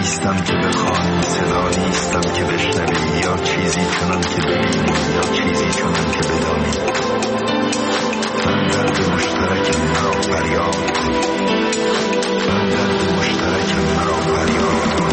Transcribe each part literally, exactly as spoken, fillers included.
نیستم که بخوانی، صدا نیستم که بشنوی، یا چیزی چنان که ببینی یا چیزی چنان که بدانی. من درد مشترکم مرا فریاد کن، من درد مشترکم مرا فریاد کن.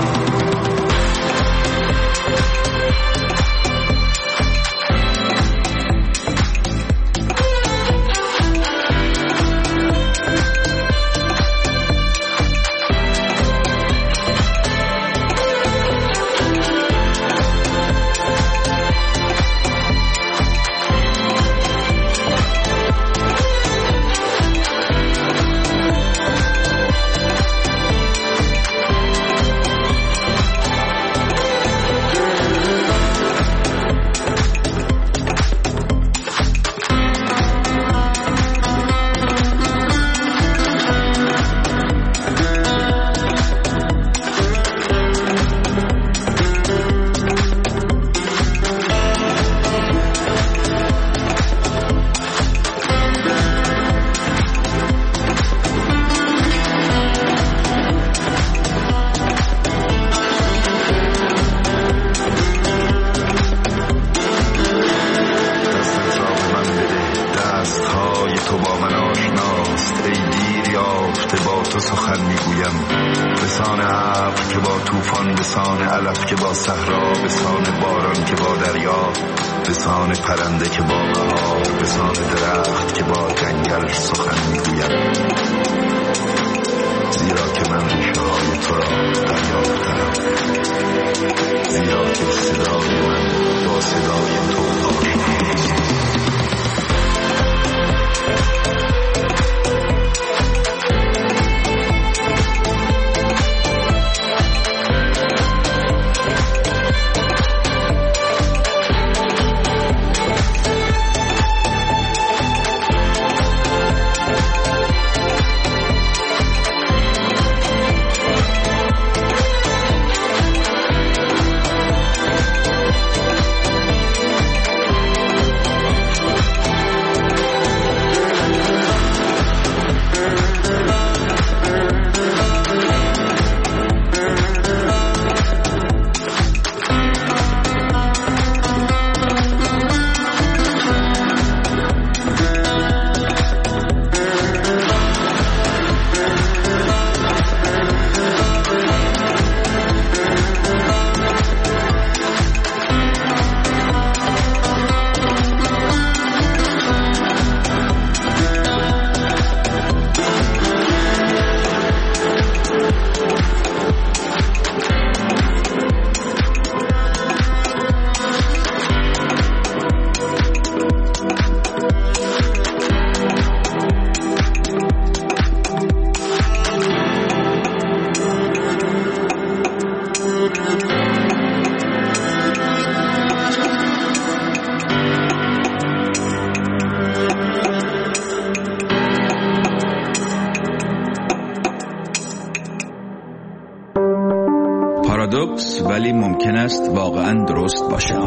پارادوکس ولی ممکن است واقعا درست باشد.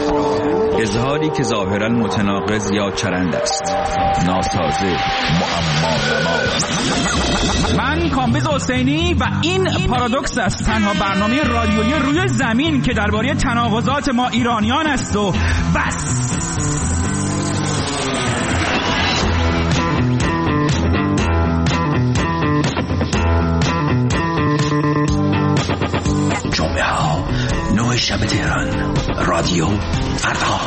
اظهاری که ظاهرا متناقض یا چرند است، ناسازه، معما. من کامبیز حسینی و این پارادوکس است، تنها برنامه رادیویی روی زمین که درباره تناقضات ما ایرانیان است و بس. جمعه ها نه شب تهران، رادیو فردا.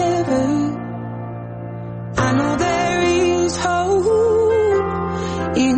In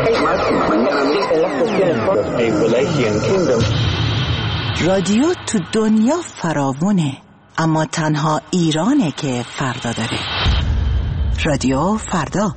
رادیو تو دنیا فراوونه، اما تنها ایرانه که فردا داره. رادیو فردا.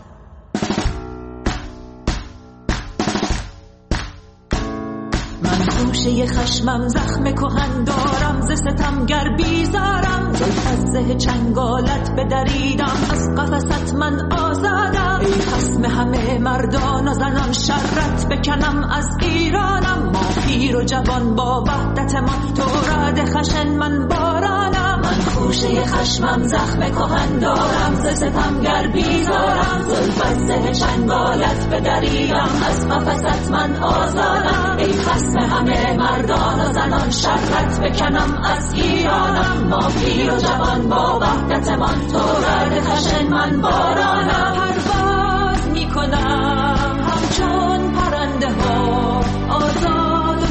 من گوشه خشمم زخم کهن دارم، ز ستمگر بیزارم، زلف از زه چنگالت بدریدم، از قفست من آزادم. ای خصم همه مردان و زنان، شرت بکنم از ایرانم. ما پیر و جوان با وحدت ما، تو رد خشن من بارانم. من گوشه خشمم زخم کهن دارم، ز ستمگر بیزارم، زلف از زه چنگالت بدریدم، از قفست من آزادم. ای خصم همه مردان و زنان، شرت بکنم از ایرانم. ما پیر و جوان با وحدت من، تو رد خشن من بارانم. پرواز میکنم همچون پرنده ها، آزاد و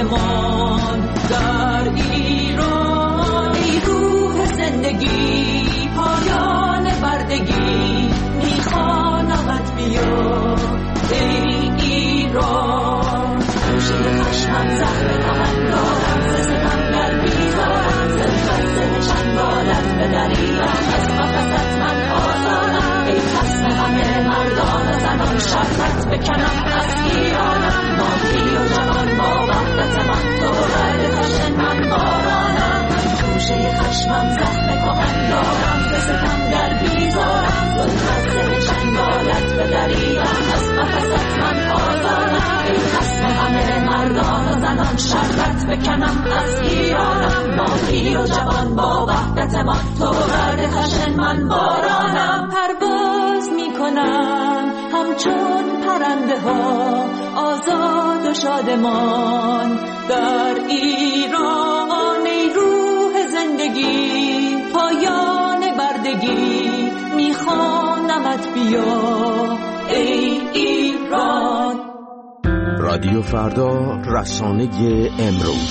شادمان در ایران. ای روح زندگی، پایان بردگی، میخوانمت بیا ای ایران. گوشه خشمم زخم کهن دارم، ز ستمگر بیزارم، زلف از زه چنگالت بدریدم، از قفست من آزادم. ای خصم همه مردان و زنان، شرت بکنم از ایرانم. ما پیر و جوان با وحدت من، تو رد خشن من بارانم. گوشه خشمم زخم کهن دارم، ز ستمگر بیزارم، زلف از زه چنگالت بدریدم، از قفست من آزادم. ای خصم همه مردان و زنان، شرت بکنم از ایرانم. ما پیر و جوان با وحدت من، تو رد خشن من بارانم. پرواز میکنم همچون پرنده ها، آزاد و شادمان در ایران. ای روح زندگی، پایان بردگی، میخوانمت بیا ای ایران. رادیو فردا، رسانه امروز.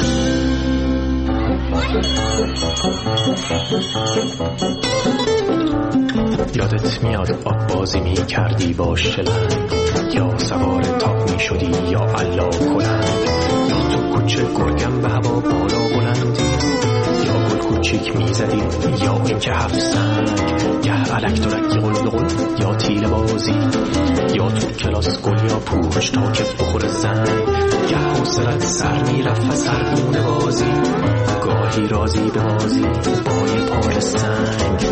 یادت میاد آب بازی می کردی با شلنگ، یا سوار تاق می شدی یا علا کلنگ، یا تو کوچه گرگم به هوا بالا بلندی، یا گل کوچیک می زدی، یا این که هفت سنگ، گه علک درکی قل قل یا تیل بازی، یا تو کلاس گل یا پوش تا که بخور زنگ، گه حوصلت سر می رفت و سرگونه بازی، گاهی رازی به بازی با یه پای سنگ.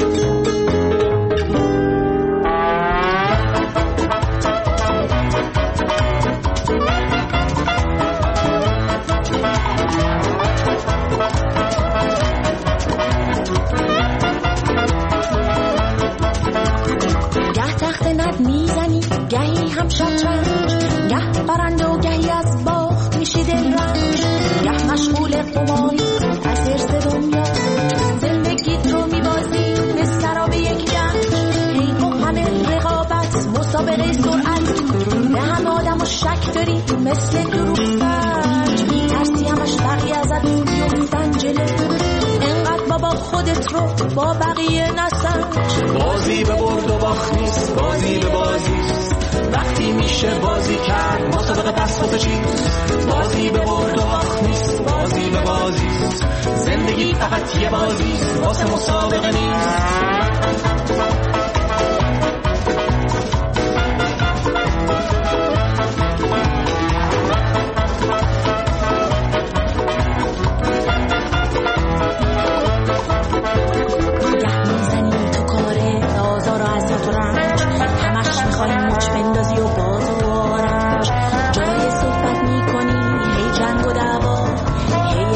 گهی هم شطرنج، گه برنده و گهی از باخت میشی دلرنج، گه مشغول قماری از ارث دنیا، زندگیت رو میبازی مثل سراب یک جنگ. هی با همه رقابت مسابقه سرعت، به همه آدم و شک داری مثل دروغ سنج، ترسی همش بقیه ازت بیفتن جلو، انقدر بابا خودت رو با بقیه نسنج. بازی به برد و باخت نیست، بازی به بازیست، وقتی میشه بازی کرد مسابقه پس خود چیست. بازی به برد و باخت نیست، بازی به بازیست، زندگی فقط یه بازیست، واسه مسابقه نیست.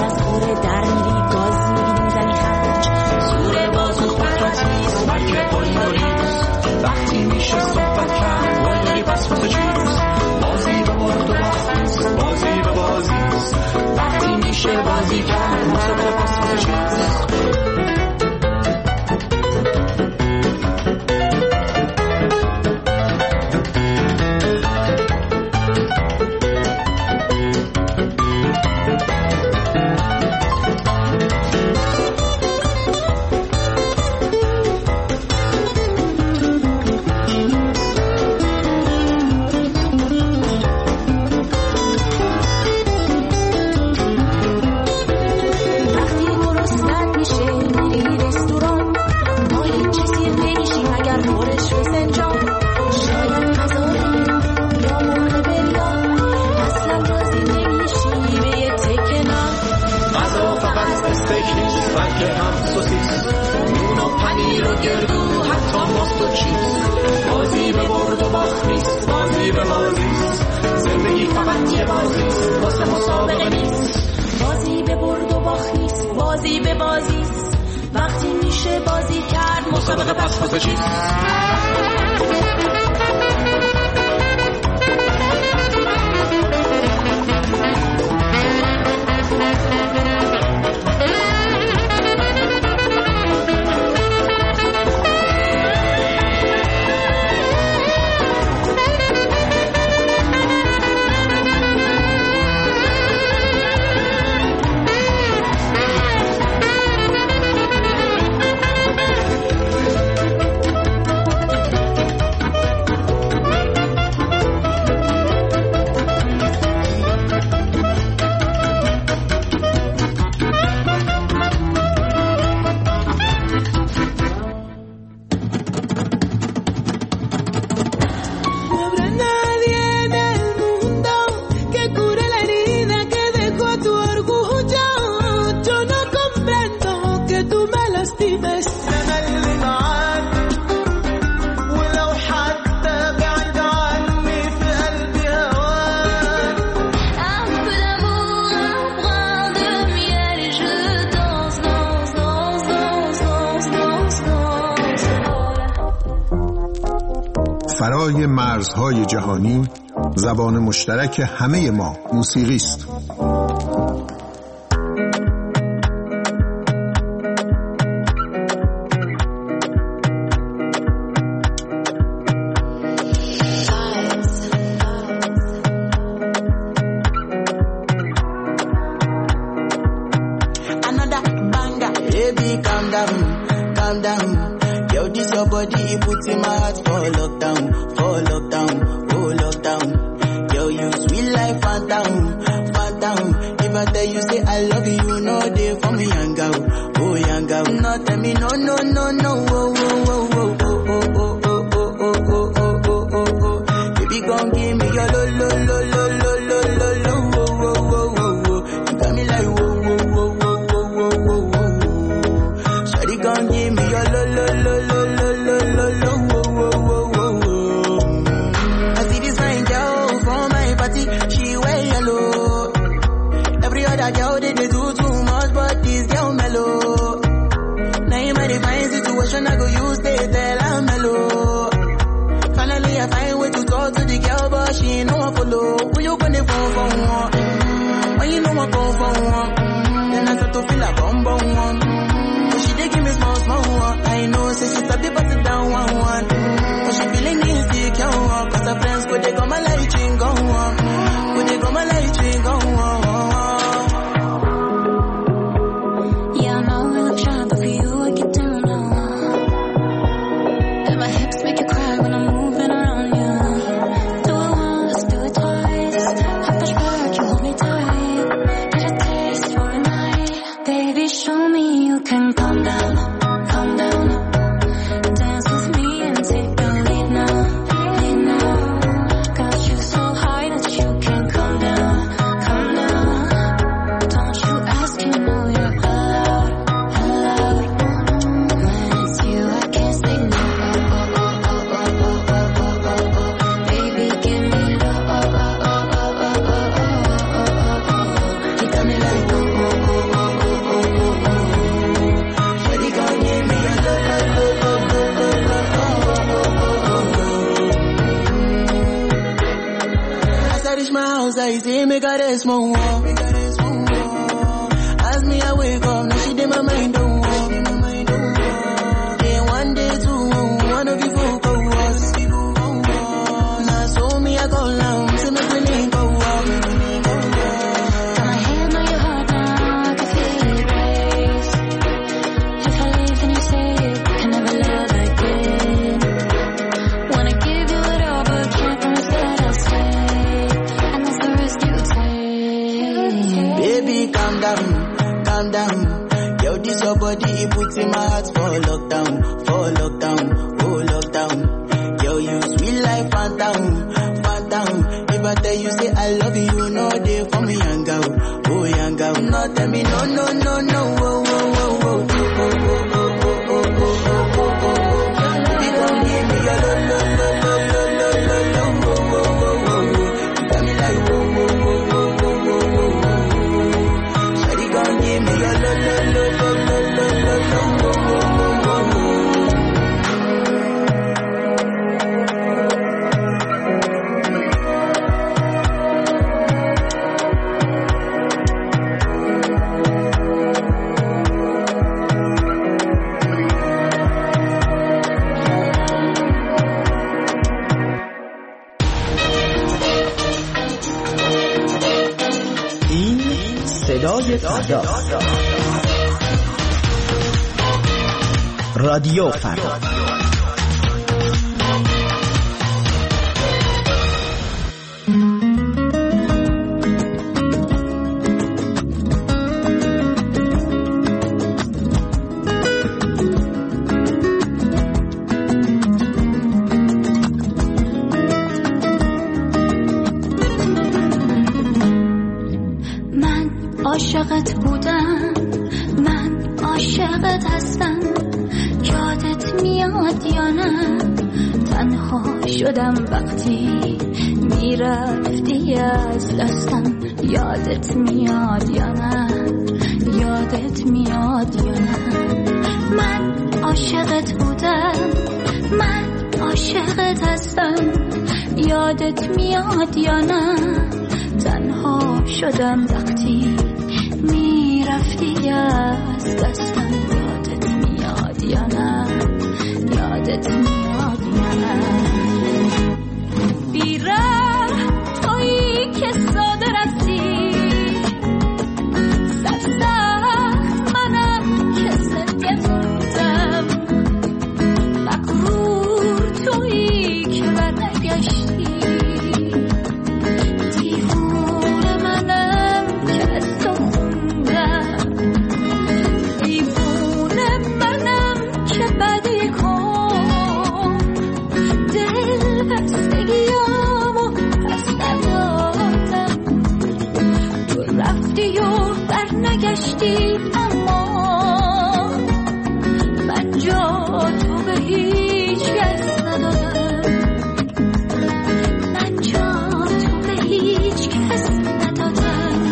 بلکه بازیست، زندگی فقط یه بازیست، واسه مسابقه نیست. بازی به برد و باخت نیست، بازی به بازیست. وقتی میشه بازی کرد مسابقه پس واسه چیست؟ فرای مرزهای جهانی، زبان مشترک همه ما موسیقی است. صدای فردا. رادیو فردا. عاشقت بودم، من عاشقت هستم، یادت میاد یا نه؟ تنها شدم وقتی میرفتی از دستم، یادت میاد یا نه؟ یادت میاد یا نه؟ من عاشقت بودم، من عاشقت هستم، یادت میاد یا نه؟ تنها شدم وقتی میرفتی از دستم، یادت میاد یا نه؟ یادت میاد یا نه؟ بی‌رحم تویی که ساده رفتی، سرسخت منم که سرگه موندم، مغرور تویی که برنگشتی، نگشتی اما من جا تو به هیچ کس ندادم، من جا تو به هیچ کس ندادم.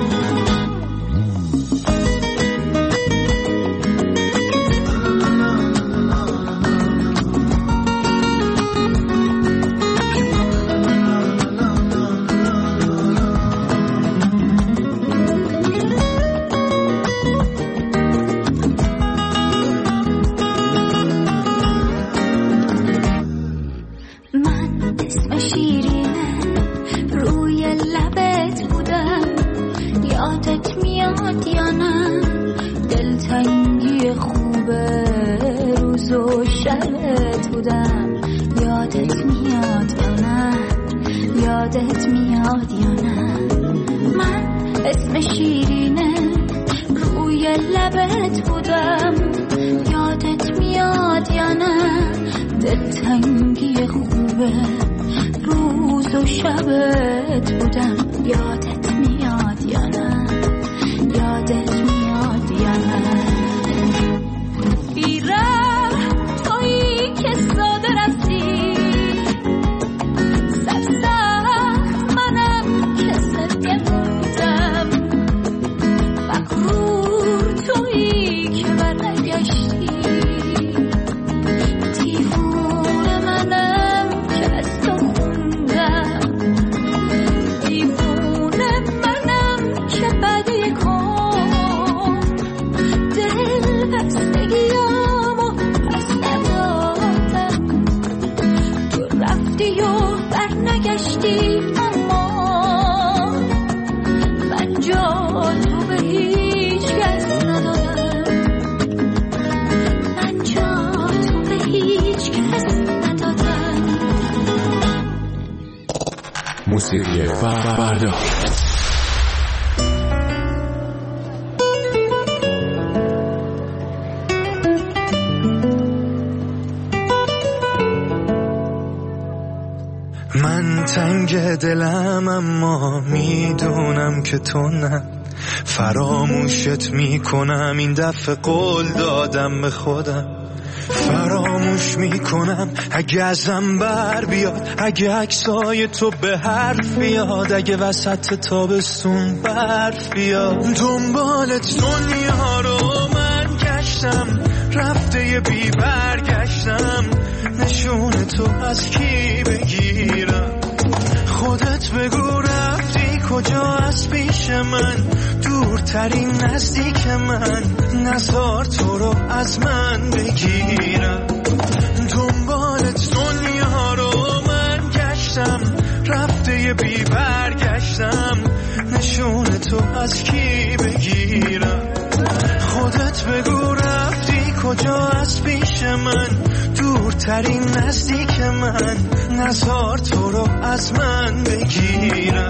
یادت میاد یا نه؟ من اسم شیرینه روی لبت بودم، یادت میاد یا نه؟ دلتنگی خوبه روز و شبت بودم، یادت میاد یا نه؟ یادت میاد یا نه؟ بی‌رحم تویی که ساده رفتی، موسیقی فردا. من تنگ دلم اما میدونم که تو نه، فراموشت میکنم این دفعه قول دادم به خودم، فراموش میکنم اگه ازم بر بیاد، اگه عکسای تو به حرف بیاد، اگه وسط تابستون برف بیاد. دنبالت دنیا رو من گشتم، رفته یه بی برگشتم، نشون تو از کی بگیرم؟ خودت بگو رفتی کجا از پیش من، دورترین نزدیک من، نزار تو رو از من بگیرم. دنبالت دنیا رو من گشتم، رفته بی برگشتم، نشون تو از کی بگیرم؟ خودت بگو رفتی کجا از پیش من، دورترین نزدیک من، نزار تو رو از من بگیرم.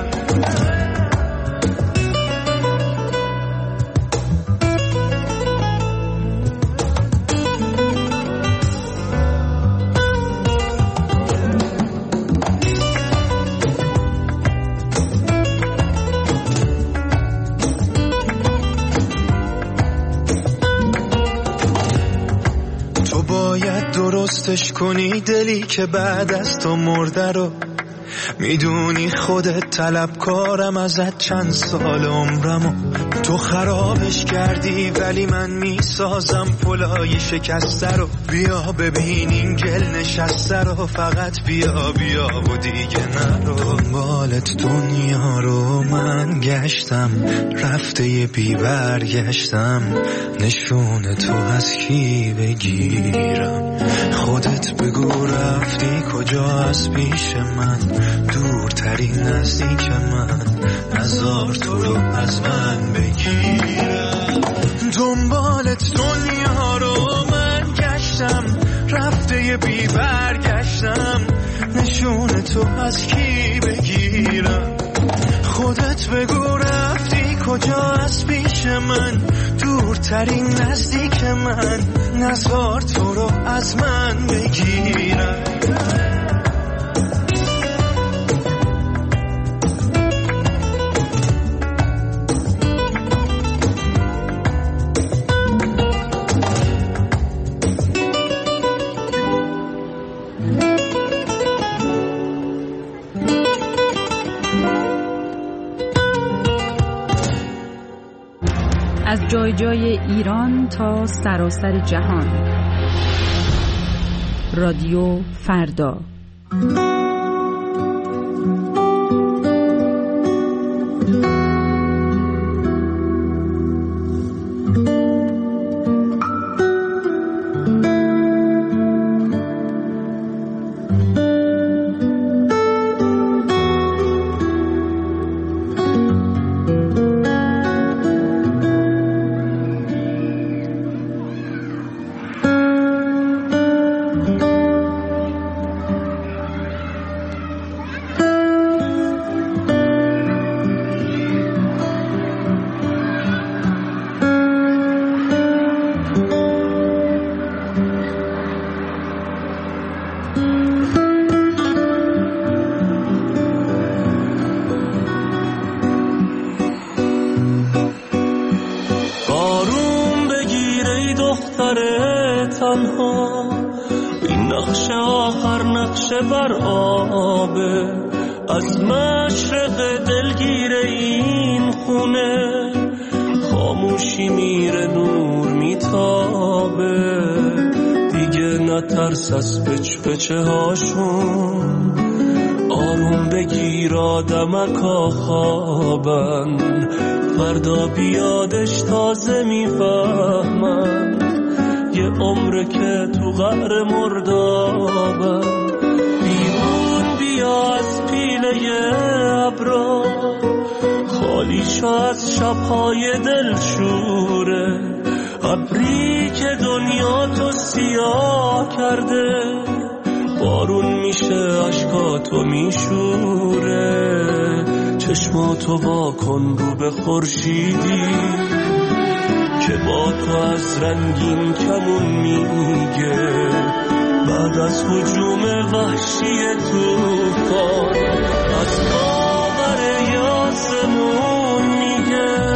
درستش کنی دلی که بعد از تو مرده رو، میدونی خودت طلبکارم ازت چند سال عمرمو، تو خرابش کردی ولی من میسازم پلای شکسته رو. بیا ببین این گل نشسته رو، فقط بیا بیا و دیگه نرو. دنبالت دنیا رو من گشتم، رفته یه بی برگشتم، نشون تو از کی بگیرم؟ خودت بگو رفتی کجا از پیش من، دورترین نزدیک من، نزار تو رو از من بگیرم. دنبالت دنیا رو من گشتم، رفته یه بی برگشتم، نشون تو از کی بگیرم؟ خودت بگو رفتی کجا از پیش من، دورترین نزدیک من، نزار تو رو از من بگیرم. از جای جای ایران تا سراسر جهان، رادیو فردا. تنها این نقش آخر نقش بر آبه، از مشرق دلگیر این خونه خاموشی میره نور میتابه، دیگه نترس از پچ پچه هاشون، آروم بگیر آدمکا خوابن، فردا بیادش تازه میفهمن، یه عمره که تو قعر مردابن، بیرون بیا از پیله ابرا، خالی شو از شبهای دلشوره، ابری که دنیا تو سیاه کرده، بارون میشه اشکاتو میشوره، چشماتو واکن رو به خورشیدی که با تو از رنگین کمون میگه، بعد از هجوم وحشی طوفان از باور یاسمون میگه.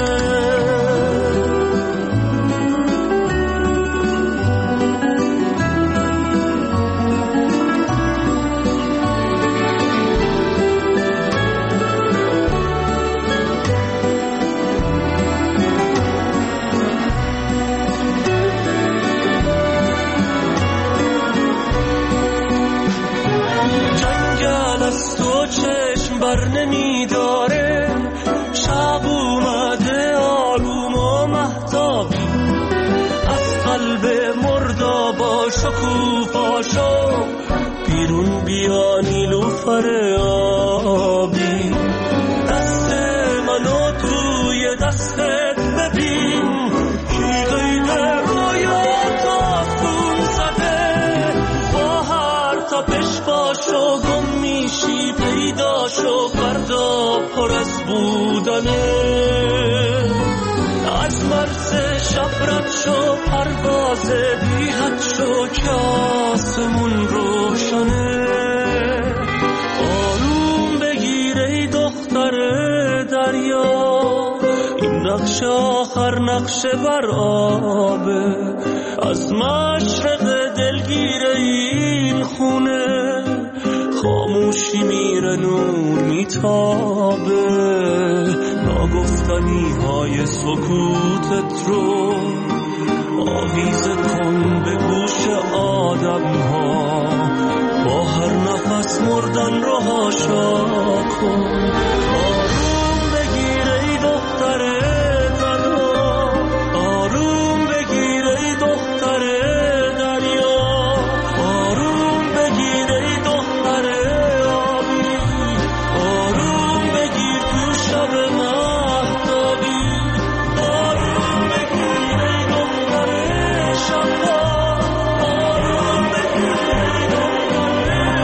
بر نمیداره شب اومده آروم و مهتابی، از قلب مردابا شکوفاشو بیرون بیا نیلوفر باشو فردا پر از بودنه، از مرز شب رد شو پرواز بی حد شو که آسمون روشنه. آروم بگیر ای دختر دریا، این نقش آخر نقش بر آبه، از مشرق دلگیر این خونه خاموشی میره نور میتابه. ناگفتنی های سکوتت رو آویزه کن به گوش آدم ها، با هر نفس مردن رو هاشا کن. آروم بگیر ای دختر تنها، آروم بگیر ای دختر دریا، آروم بگیر ای دختر آبی، آروم بگیر تو شب مهتابی، آروم بگیر ای دختر شبا، آروم بگیر ای دختر.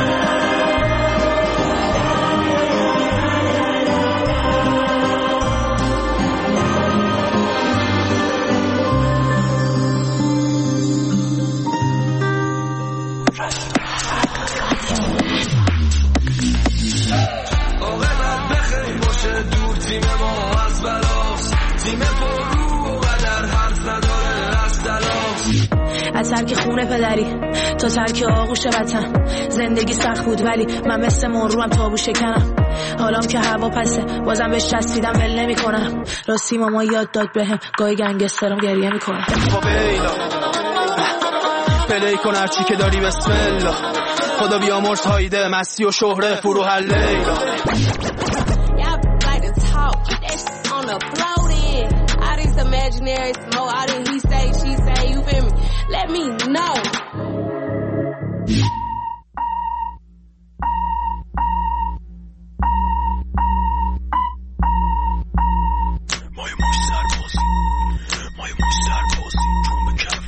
عاقبت بخیر باشه دور تیم ما از بلاست، تیم پررو و قدر حرف نداره از تلاست. از ترک خونه پدری تا ترک آغوش وطن، زندگی سخت بود ولی من مثل مرروم تابو شکنم. حالام که هوا پسه بازم بهش چسبیدم ول نمی کنم. راستی ماما یاد داد بهم گاهی گنگسترم گریه می کنم. پلی کن هرچی که داری بسم الله، خدا بیامرز هایده مستی و شهره فرو حل لیلا. Imaginary smoke, all that he say, she say, you feel me? Let me know. مای موش سربازی، مای موش سربازی جون به کف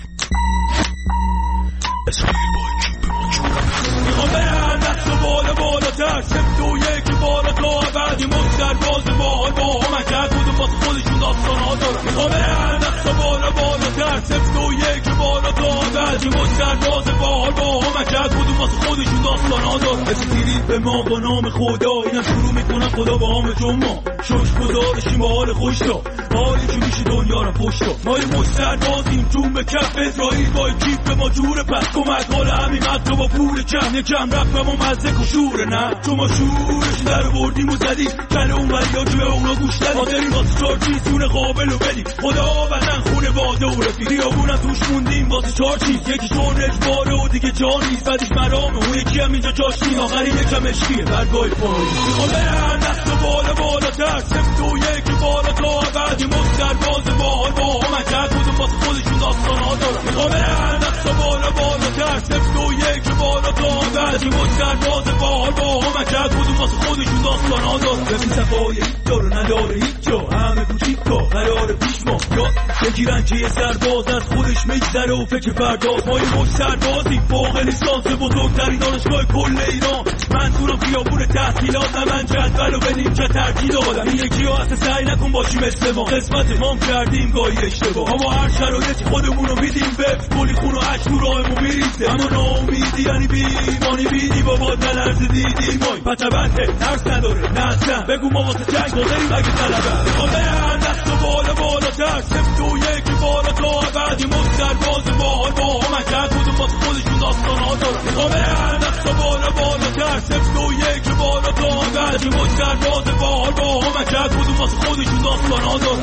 اسرائیل با اکیب ما جون. میخوام برن دست و بالا بالا تر سفت و یکی بالا تا بعدی موش سرباز باحال با هم کرد بود و باز خودشون داستان ها دارن. میخوام برن دست و بالا بالا تر سفت و یکی بالا تا بعدی موش سرباز باحال با هم کرد بود و باز خودشون داستان ها دارن. اسیری به ما با نام خدا اینم شروع میکنن خدا با هم جون ما شوش گذارشیم با حال خوش تا حالی که میشه دنیا رو پشت تا ما این مستر بازیم جون به کف اسرائیل با اکیب به ما جوره پس کمک حال همین مدتا با پول کم یکم رفت و مزدک و شوره نه چون ما شورش در بردیم و زدیم کل اون وریا که به اونا گوش دادیم ما داریم واسه چار چیز دونه قابل و بدیم خدا وطن خونه باده و رفیق خیابونم توش موندیم واسه چار چیز یکی چون اجباره و دیگه جا نیست بعدش مرامه اون یکی هم اینجا جاش نیست آخری یکم اشکیه برگاه پایی میخوام برن دست و بالا بالا تر سفت و یکی بالا تا بعدی مستر باز باحال با هم کرد بود و باز خودشون داستان ها دارن میخوام برن دست و بالا بالا تر سفت و یکی بالا تا بعدی مستر باز باحال با هم کرد بود و باز خودشون داستان ها دارن ببین صفای هیچ داره نداره هیچ جا همه کوچیکا قرار پیش ما یاد بگیرن که یه سرباز از خودش میگذره و فکر پرداز ما این مش سربازی فوق لیسانس بزرگترین دانشگاه کل ایران منظورم خیابون تحصیلات من جدول و بدیم چه ترکیل آدم این یکی ها اصلا سعی نکن باشی مثل ما قسمت ما کردیم گاهی اشتباه اما هر شرایطی خودمونو میدیم بفت کلی خون و عشق تو راهمون میریزه اما ناامیدی یعنی بیمانی بیدی بابا نلرز دیدی مای پتبنده ترس نداره نه اصلا بگو ما واسه جنگ داریم اگه طلبه میخوام برن دست و بالا بالا تر سفت و یکی بالا تا بعدی مستر باز باحال با هم کرد بود و باز خودشون داستان ها دارن میخوام برن دست و بالا بالا تر سفت و یکی بالا تا بعدی مستر باز باحال با هم کرد بود و باز خودشون داستان ها دارن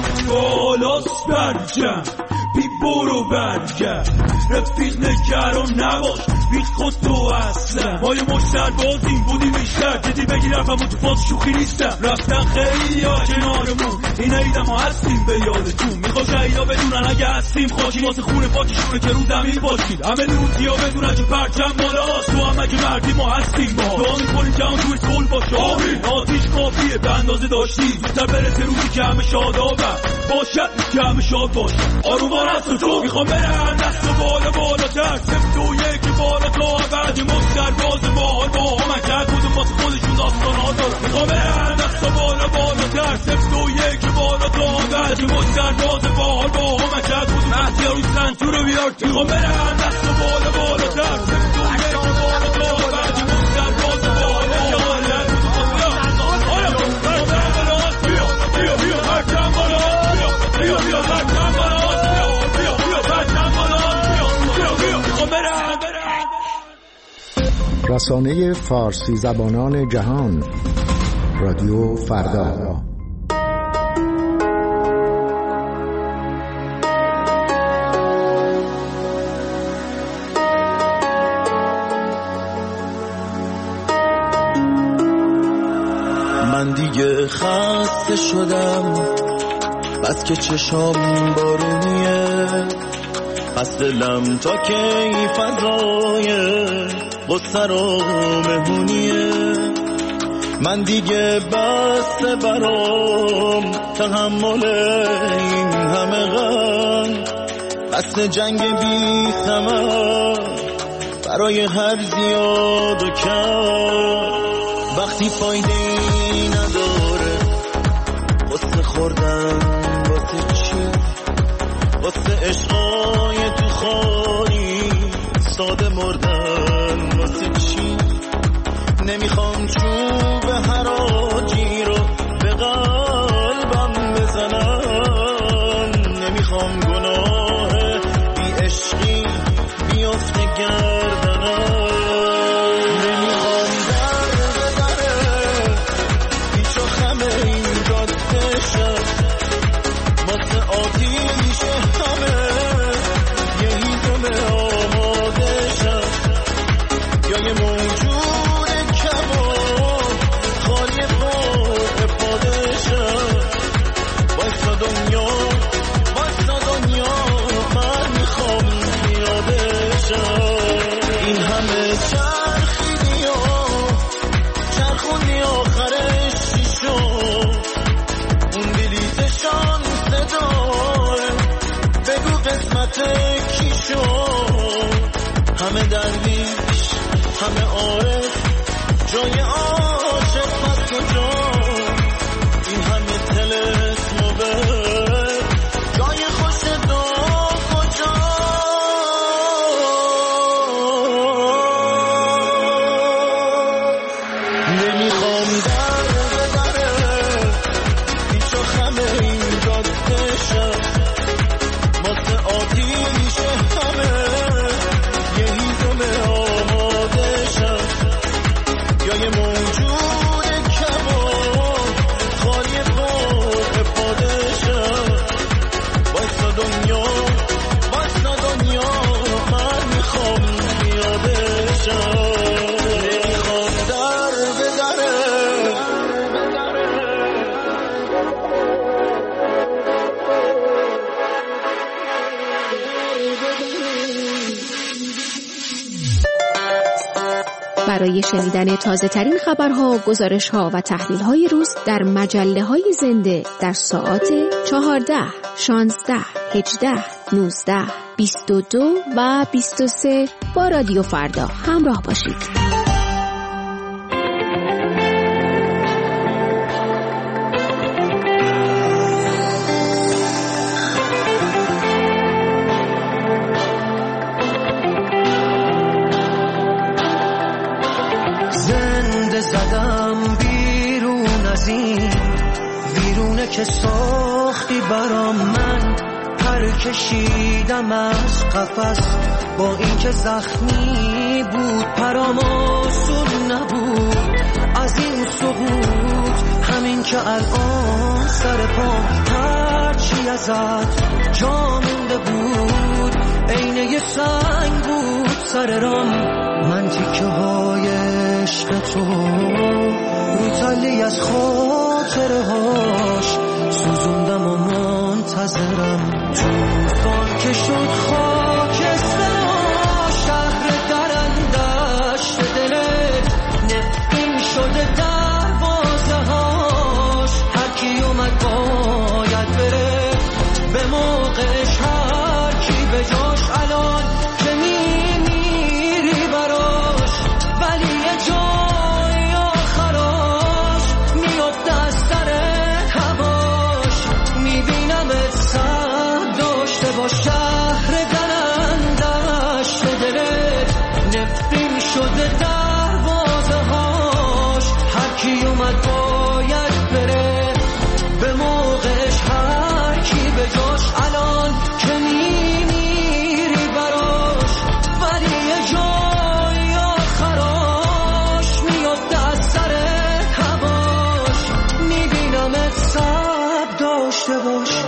بالاست برجم بی برو برگرد رفیق نگران نباش بیت خود تو اصلا ما یه مشتر بازیم بودیم بیشتر جدی بگیر رفم تو فاز شوخی نیستم رفتن خیلی ها کنارمون این عیدم ها هستیم به یادتون میخوا شهیدا بدونن اگه هستیم خاکی واسه خونه پاکشونه که رو زمین باشید همه لوتی ها بدونن که پرچم بالاست تو هم اگه مردی ما هستیم با دعا میکنیم جهان توی صلح باشه آمین آتیش کافی عالیه به اندازه داشتی زودتر برسه روزی که همه شادابم باشد که همه شاد باشم آرومان از تو تو میخوام برم دست و بالا بالاتر سفت و یکی بالا تا بعدی مستر باز باحال با هم کرد بودم واسه خودشون داستان ها دارم میخوام برم دست و بالا بالاتر سفت و یکی بالا تا بعدی مستر باز باحال با هم کرد بودم احتیار رو سنتور رو بیار میخوام برم دست و بالا بالاتر سفت و یکی بالا تا بعدی مستر باز باحال با هم کرد بودم آیا بیا بیا بیا هر چند بالا بیا بیا هر چند بالا بیا بیا هر چند بالا بیا بیا میخوام برم رسانه فارسی زبانان جهان رادیو فردا. من دیگه خسته شدم بس که چشام بارونیه پس دلم تا کی فضای غصه رو مهونیه من دیگه بسته برام تحمل این همه غم بس جنگ بی ثمر برای هر زیاد و کم وقتی فایده ای نداره واسه خوردن واسه چی واسه عشقای تو خاری ساده مردن واسه چی نمیخوام چوب حراجی رو به قلبم بزنم نمیخوام گناه بی عشقی بیفته گردنم این همه چرخیدی و چرخوندی آخرش چی شد اون بلیتشان صدای بگو قسمت کی شد همه درویش همه عارف جای عاشق پس کجا این همه طلسم و بر جای خوش دو کجا نمیخوام در بدره پیچ و خمه این جاده شد واسه آتیش همه یه هیزم آماده شد یا یه موجود کمان خالی پر افاده شد واسه دنیا واسه دنیا من میخوام پیاده شد نمیخوام در بدره برای شنیدن تازه ترین خبرها، گزارش ها و تحلیل های روز در مجله های زنده در ساعات چهارده، شانزده، هجده، نوزده، بیست و دو و بیست و سه با رادیو فردا همراه باشید. زدم بیرون از این بیرونه که ساختی برام من پر کشیدم از قفس با این که زخمی بود پرام آسون نبود از این سقوط همین که الان سر پام هرچی ازت جا مونده بود عین یه سنگ بود سر رام من تیکه های عشق تو رو تلی از خاطره هاش سوزوندم و منتظرم توفان که شد خاکستر شهر درندشت دلت نفرین شده دروازه ها کی اومد باید بره به موقعش، هر کی به جاش الان که میمیری براش، ولی یه جای آخراش میفته از سر هواش، میبینمت صبر داشته باش.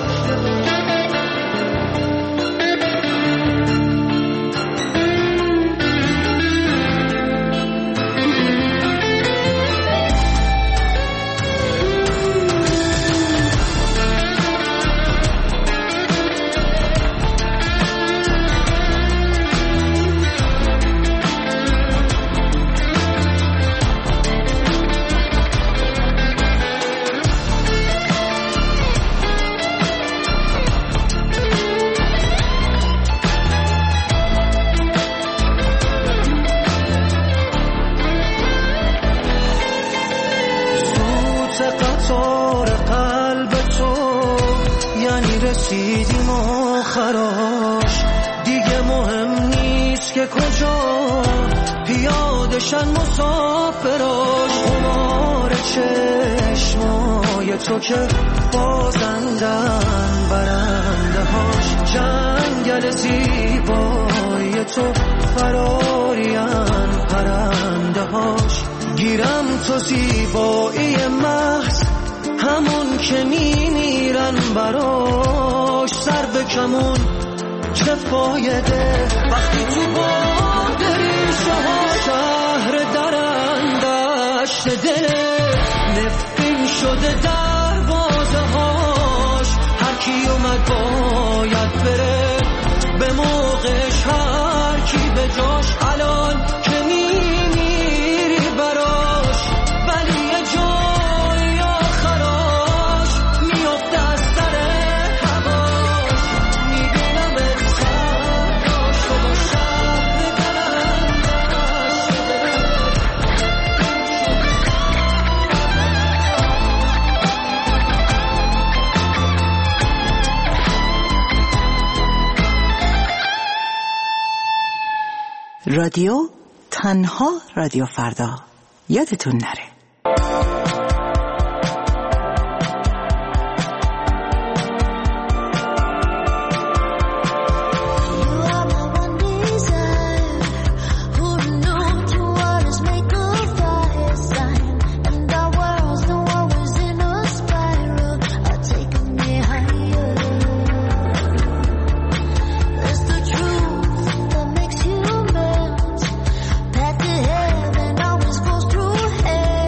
رسیدیم آخراش، دیگه مهم نیست که کجا پیادشن مسافراش، خمار چشمای تو که بازندن برنده هاش، جنگل زیبای تو فرارین پرنده هاش، گیرم تو زیبایی محض همون که میمیرن براش، سر به کمون چه فایده وقتی تو باد ریشه ها شهر درندشت دله نفرین شده دروازه هاش، هر کی اومد باید بره به موقعش، هر کی به جاش الان که میمیری براش، ولی یه جای آخراش میفته از سر هواش، میبینم اتفاق داشته با شهر درندش رادیو تنها رادیو فردا، یادتون نره. Hey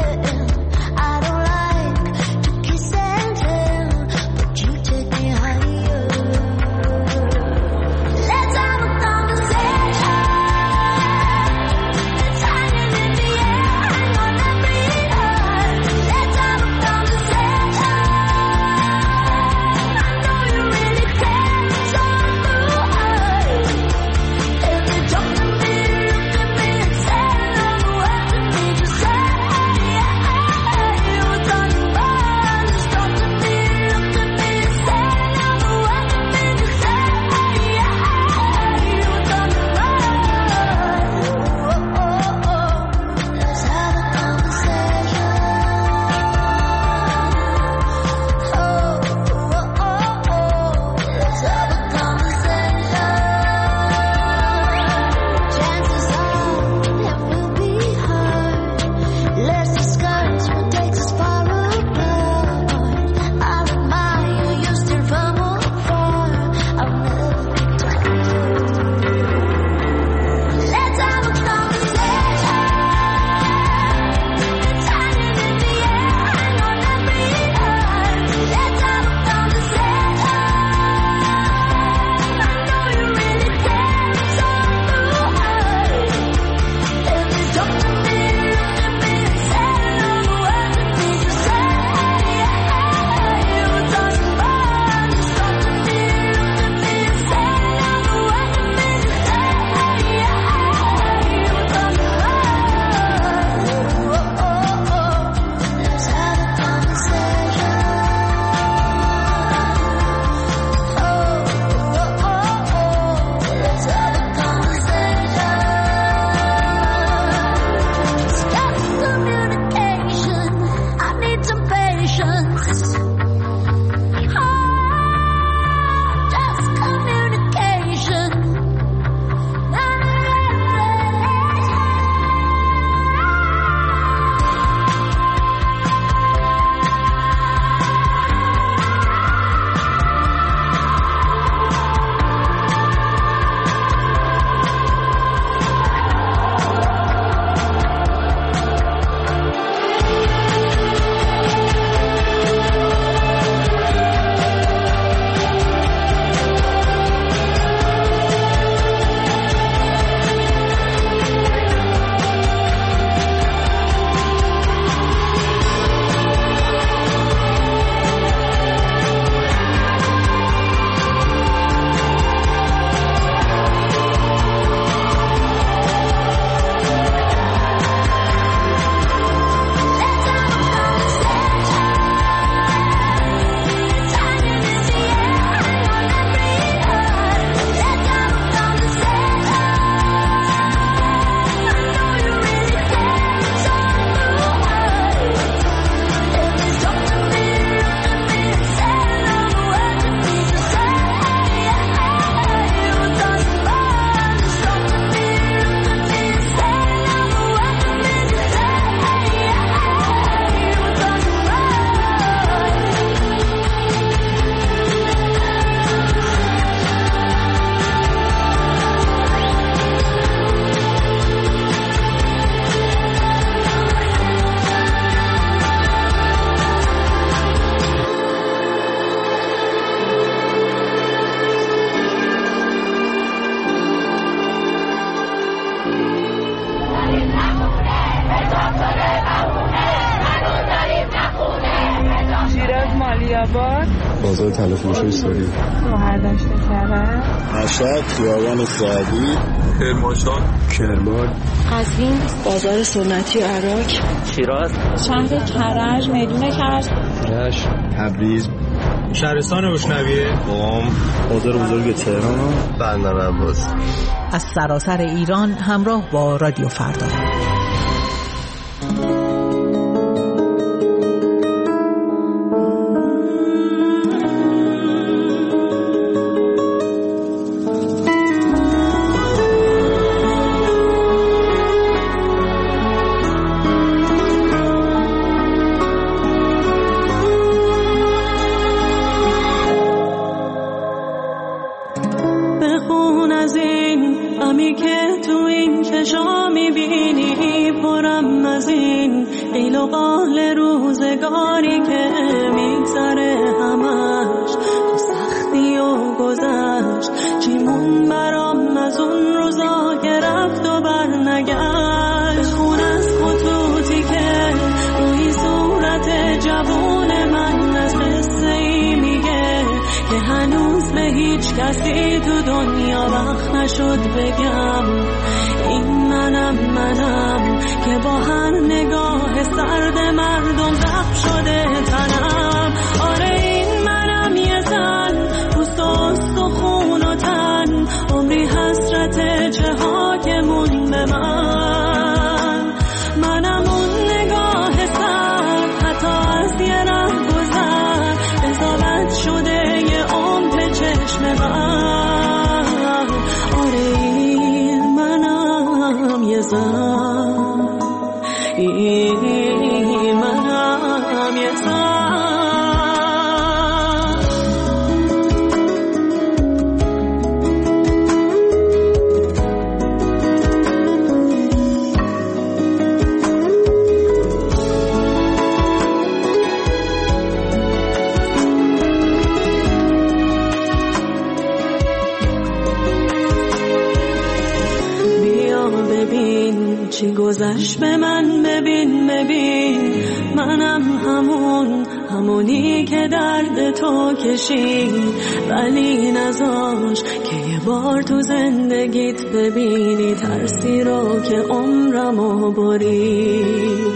عالی‌آباد، بازار تلفروشی ساری، شهردشت کرج، مشهد، خیابان سعدی، کرمانشاه، کرمان، قزوین، بازار سنتی عراق، شیراز، شهر کرج، میدون کرج، رشت، تبریز، شهرستان روشنویه، قم، بازار بزرگ تهران، بندر عباس. از سراسر ایران همراه با رادیو فردا. کسی تو دنیا وقت نشد بگم این منم منم که با هر نگاه سرد مردم زخم شده تنم. آره این منم یه زن پوست و استخون و تن، عمری حسرت چه ها که مون به من. منم اون نگاه سرد حتی از یه ره گذر قضاوت شده یه عمر چشم من. آره این منم یه زن، این منم یه زن. چی گذشت به من ببین ببین، منم همون همونی که درد تو کشید، ولی نذاش که یه بار تو زندگیت ببینی ترسی رو که عمرمو برید.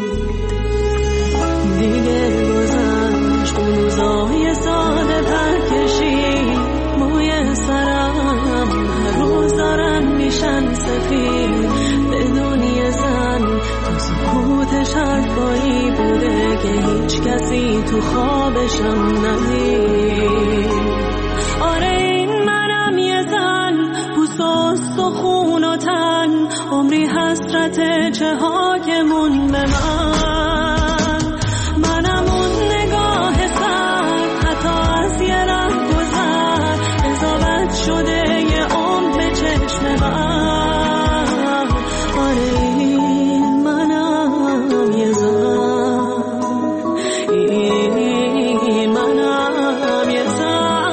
دیگه گذشت اون روزای ساده پر کشید، موی سرم هر روز دارن میشن سفید. بدون یه زن تو سکوتش حرفایی بوده که هیچ کسی تو خوابشم ندید. آره این منم یه زن پوست و استخون و تن، عمری حسرت چه ها که مون به من. منم اون نگاه سر حتی از یه ره گذر قضاوت شده یه عمر چشم من. آره این منم یه زن، این منم یه زن.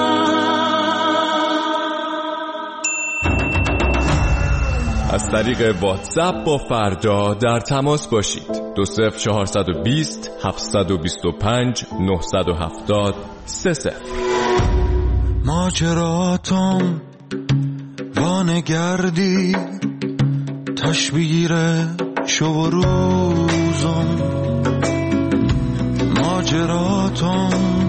از طریق واتساپ با فردا در تماس باشید. دو صفر چهارصد و بیست هفتصد و بیست و پنج نهصد و هفتاد سه صفر. ماجراتم وانگردی تشبیره شو و روزم، ماجراتم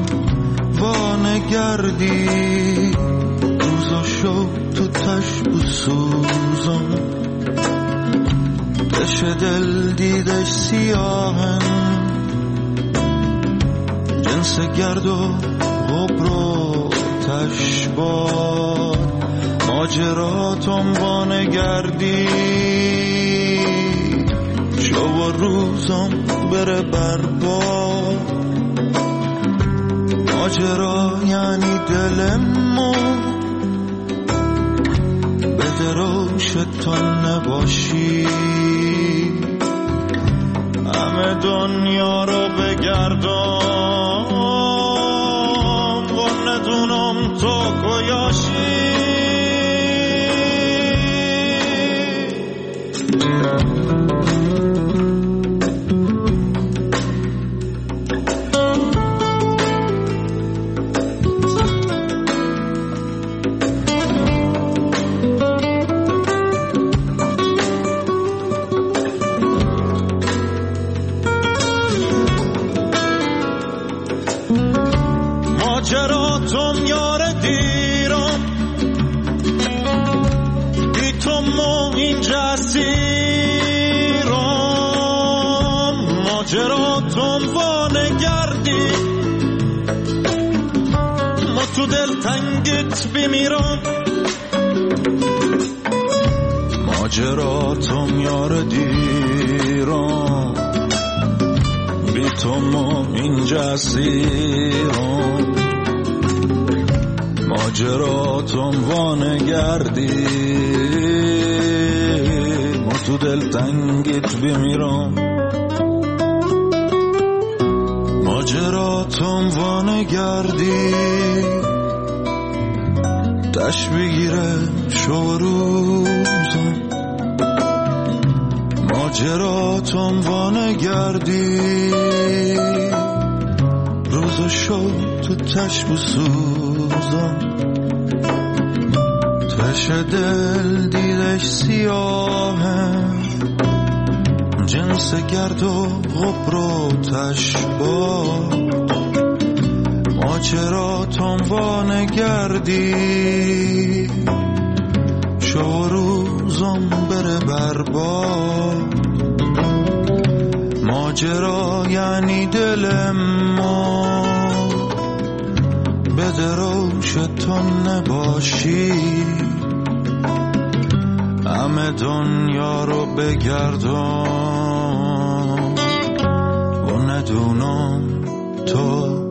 وانگردی روز و شو تو تشب و سوزم. دش دل دیدش سیاهن جنس گرد و غبر و تشبار، ماجراتم وانگردی شو و روزم بره برباد. ماجرا یعنی دلمو به دروش تا نباشی، همه دنیا رو بگردم و ندونم تو کجاشی. ماجراتم یار دیرم بی تو ما اینجا اسیرم ماجراتم وانگردی ما تو دل تنگت بمیرم ماجراتم یار دیرم بی تو ما اینجا اسیرم ماجراتم وانگردی ما تو دل تنگت بمیرم ماجراتم وانگردی دشت بگیره شوروزم ماجراتم وانگردی روز و شب تو تش بسوزم تش دل دیدش سیاهه جنس گرد و غبر و تشبا ماجراتم وانگردی شو روزم بره برباد ماجرا یعنی دل ما به دروش تو نباشی همه دنیا رو بگردم و ندونم تو